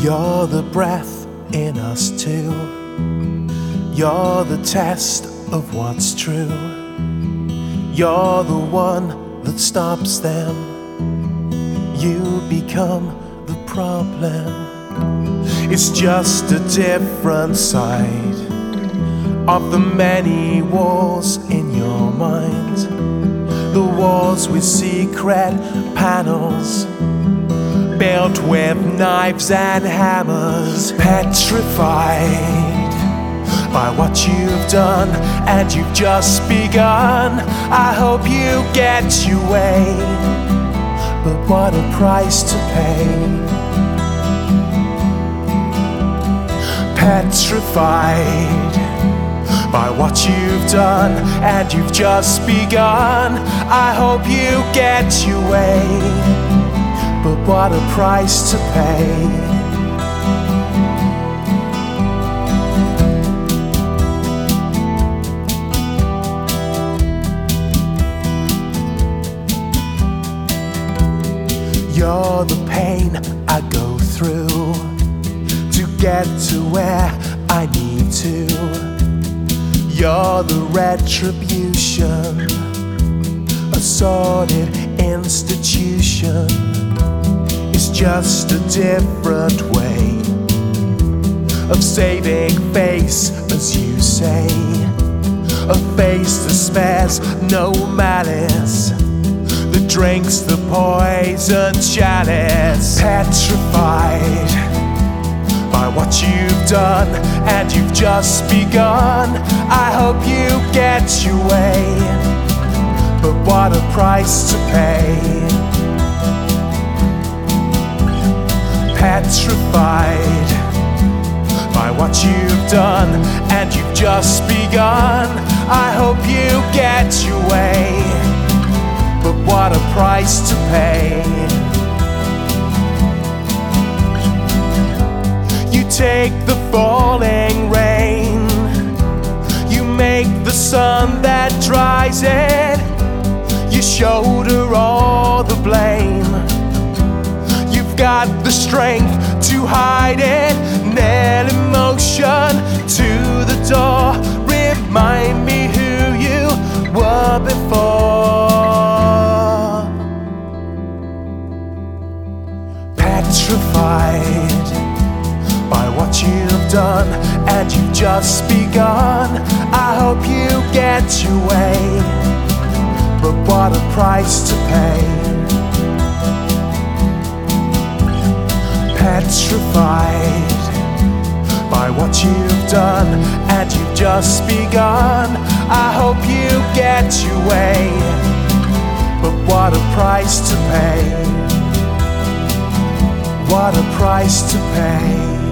You're the breath in us too. You're the test of what's true. You're the one that stops them. You become the problem. It's just a different side of the many walls in your mind. The walls with secret panels, built with knives and hammers, petrified by what you've done, and you've just begun. I hope you get your way, but what a price to pay. Petrified by what you've done, and you've just begun. I hope you get your way, but what a price to pay. You're the pain I go through to get to where I need to. You're the retribution, a sordid institution. It's just a different way of saving face, as you say, a face that spares no malice, that drinks the poison chalice. Petrified by what you've done, and you've just begun. I hope you get your way, but what a price to pay. Petrified by what you've done, and you've just begun. I hope you get your way, but what a price to pay. You take the falling rain, you make the sun that dries it, you shoulder all the blame. You've got the strength to hide it, nail emotion to the door. Remind me who you were before. Petrified by what you've done, and you've just begun. I hope you get your way, but what a price to pay. Petrified by what you've done, and you've just begun. I hope you get your way, but what a price to pay. What a price to pay.